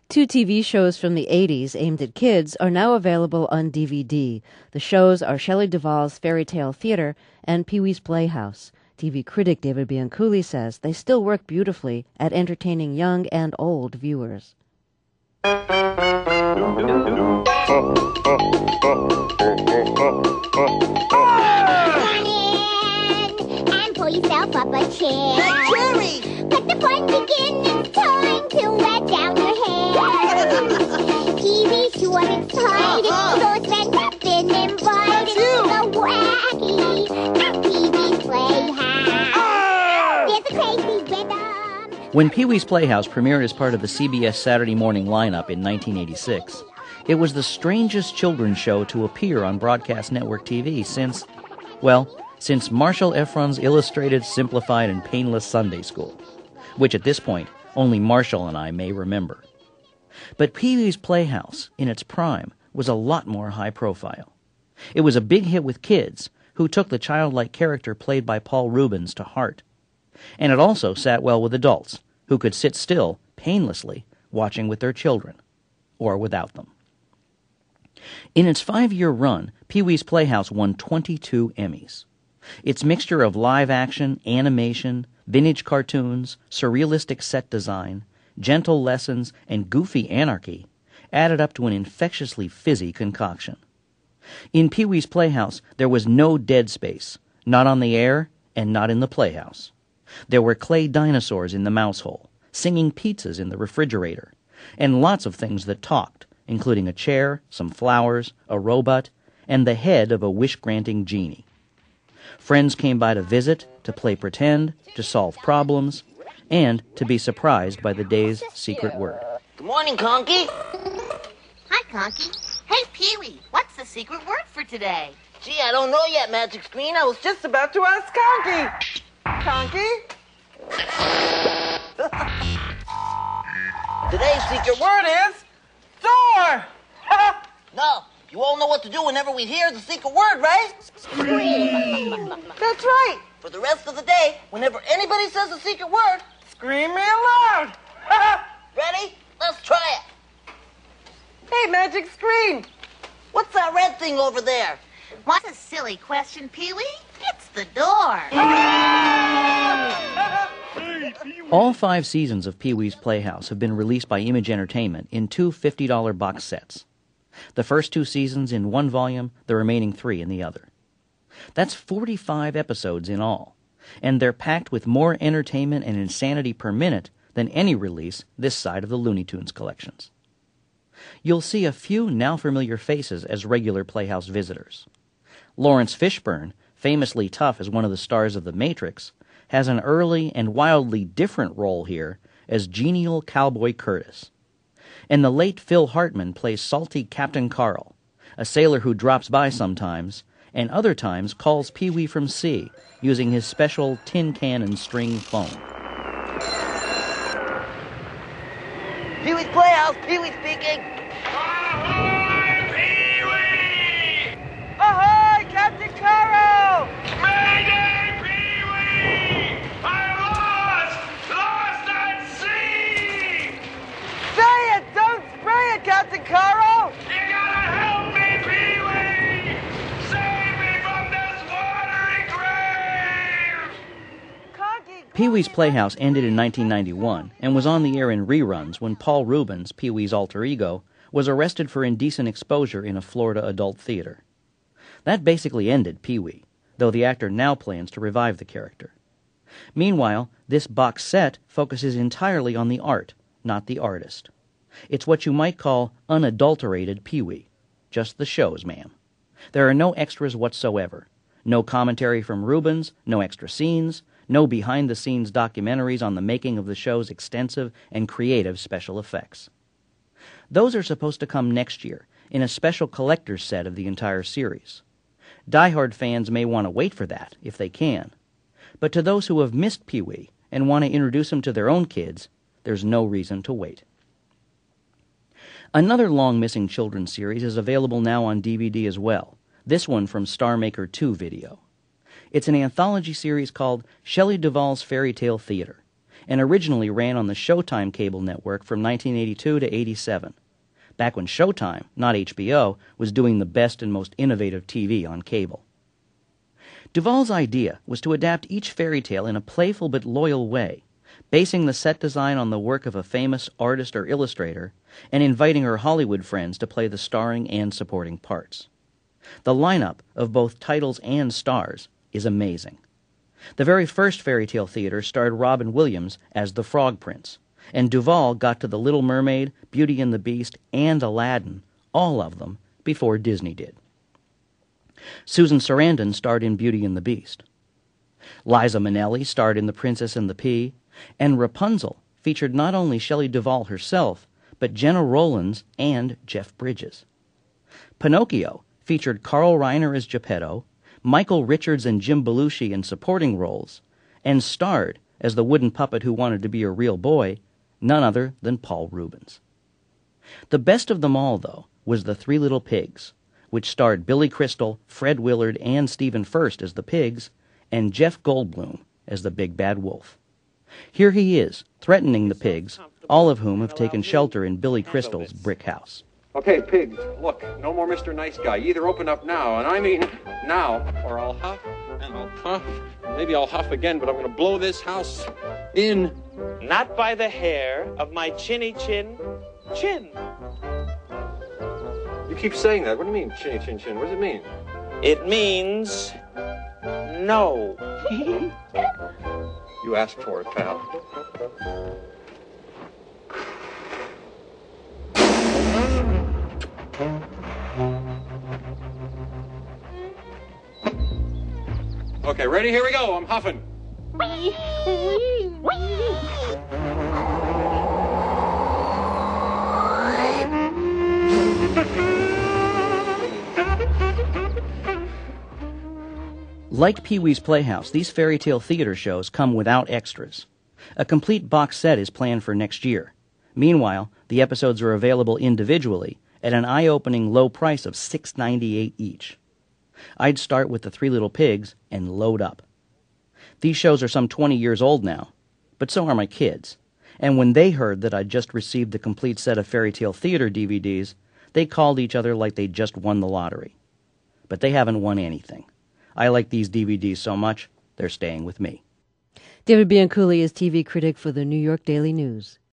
Two TV shows from the 80s aimed at kids are now available on DVD. The shows are Shelley Duvall's Fairy Tale Theater and Pee-wee's Playhouse. TV critic David Bianculli says they still work beautifully at entertaining young and old viewers. And pull yourself up a chair. Hey, Cherry! Let the fun begin. It's time to let down your hair. Pee-wee sure excited, so it's been invited to the wacky Pee-wee's Playhouse. There's a crazy rhythm. When Pee-wee's Playhouse premiered as part of the CBS Saturday morning lineup in 1986, it was the strangest children's show to appear on broadcast network TV since Marshall Efron's Illustrated, Simplified, and Painless Sunday School, which at this point only Marshall and I may remember. But Pee-wee's Playhouse, in its prime, was a lot more high profile. It was a big hit with kids, who took the childlike character played by Paul Reubens to heart. And it also sat well with adults, who could sit still, painlessly, watching with their children, or without them. In its 5-year run, Pee-wee's Playhouse won 22 Emmys. Its mixture of live action, animation, vintage cartoons, surrealistic set design, gentle lessons, and goofy anarchy added up to an infectiously fizzy concoction. In Pee-wee's Playhouse, there was no dead space, not on the air and not in the playhouse. There were clay dinosaurs in the mouse hole, singing pizzas in the refrigerator, and lots of things that talked, including a chair, some flowers, a robot, and the head of a wish-granting genie. Friends came by to visit, to play pretend, to solve problems, and to be surprised by the day's secret word. Good morning, Conky. Hi, Conky. Hey, Pee-wee, what's the secret word for today? Gee, I don't know yet, Magic Screen. I was just about to ask Conky. Conky? Today's secret word is door. No, you all know what to do whenever we hear the secret word, right? Scream. That's right. For the rest of the day, whenever anybody says a secret word, scream real loud. Ready? Let's try it. Hey, Magic Screen. What's that red thing over there? What's a silly question, Pee-wee? It's the door. All 5 seasons of Pee-wee's Playhouse have been released by Image Entertainment in 2 $50 box sets. The first 2 seasons in one volume, the remaining 3 in the other. That's 45 episodes in all, and they're packed with more entertainment and insanity per minute than any release this side of the Looney Tunes collections. You'll see a few now familiar faces as regular Playhouse visitors. Lawrence Fishburne, famously tough as one of the stars of The Matrix, has an early and wildly different role here as genial Cowboy Curtis. And the late Phil Hartman plays salty Captain Carl, a sailor who drops by sometimes, and other times calls Pee-wee from sea using his special tin can and string phone. Pee-wee's Playhouse, Pee-wee speaking. Ahoy, Pee-wee! Ahoy, Captain Carl! Mayday, Pee-wee! I'm lost at sea! Say it, don't spray it, Captain Carl! You gotta help me, Pee-wee! Save me from this watery grave! Pee-wee's Playhouse ended in 1991 and was on the air in reruns when Paul Reubens, Pee-wee's alter ego, was arrested for indecent exposure in a Florida adult theater. That basically ended Pee-wee, though the actor now plans to revive the character. Meanwhile, this box set focuses entirely on the art, not the artist. It's what you might call unadulterated Pee-wee. Just the shows, ma'am. There are no extras whatsoever. No commentary from Reubens, no extra scenes, no behind-the-scenes documentaries on the making of the show's extensive and creative special effects. Those are supposed to come next year in a special collector's set of the entire series. Die-hard fans may want to wait for that, if they can. But to those who have missed Pee-wee and want to introduce him to their own kids, there's no reason to wait. Another long-missing children's series is available now on DVD as well, this one from Star Maker 2 Video. It's an anthology series called Shelley Duvall's Fairy Tale Theater, and originally ran on the Showtime cable network from 1982 to 87, back when Showtime, not HBO, was doing the best and most innovative TV on cable. Duvall's idea was to adapt each fairy tale in a playful but loyal way, basing the set design on the work of a famous artist or illustrator, and inviting her Hollywood friends to play the starring and supporting parts. The lineup of both titles and stars is amazing. The very first fairy tale theater starred Robin Williams as the Frog Prince, and Duvall got to The Little Mermaid, Beauty and the Beast, and Aladdin, all of them, before Disney did. Susan Sarandon starred in Beauty and the Beast. Liza Minnelli starred in The Princess and the Pea, and Rapunzel featured not only Shelley Duvall herself, but Jenna Rollins and Jeff Bridges. Pinocchio featured Carl Reiner as Geppetto, Michael Richards and Jim Belushi in supporting roles, and starred, as the wooden puppet who wanted to be a real boy, none other than Paul Rubens. The best of them all, though, was The Three Little Pigs, which starred Billy Crystal, Fred Willard, and Stephen Furst as the pigs, and Jeff Goldblum as the big bad wolf. Here he is, threatening the pigs, all of whom have taken shelter in Billy Crystal's brick house. Okay, pigs, look, no more Mr. Nice Guy. You either open up now, and I mean now, or I'll huff, and I'll puff, maybe I'll huff again, but I'm going to blow this house in. Not by the hair of my chinny chin chin. You keep saying that. What do you mean, chinny chin chin? What does it mean? It means no. You asked for it, pal. Okay, ready? Here we go. I'm huffing. Like Pee-wee's Playhouse, these fairy tale theater shows come without extras. A complete box set is planned for next year. Meanwhile, the episodes are available individually at an eye-opening low price of $6.98 each. I'd start with The Three Little Pigs and load up. These shows are some 20 years old now, but so are my kids. And when they heard that I'd just received the complete set of fairy tale theater DVDs, they called each other like they'd just won the lottery. But they haven't won anything. I like these DVDs so much, they're staying with me. David Bianculli is TV critic for the New York Daily News.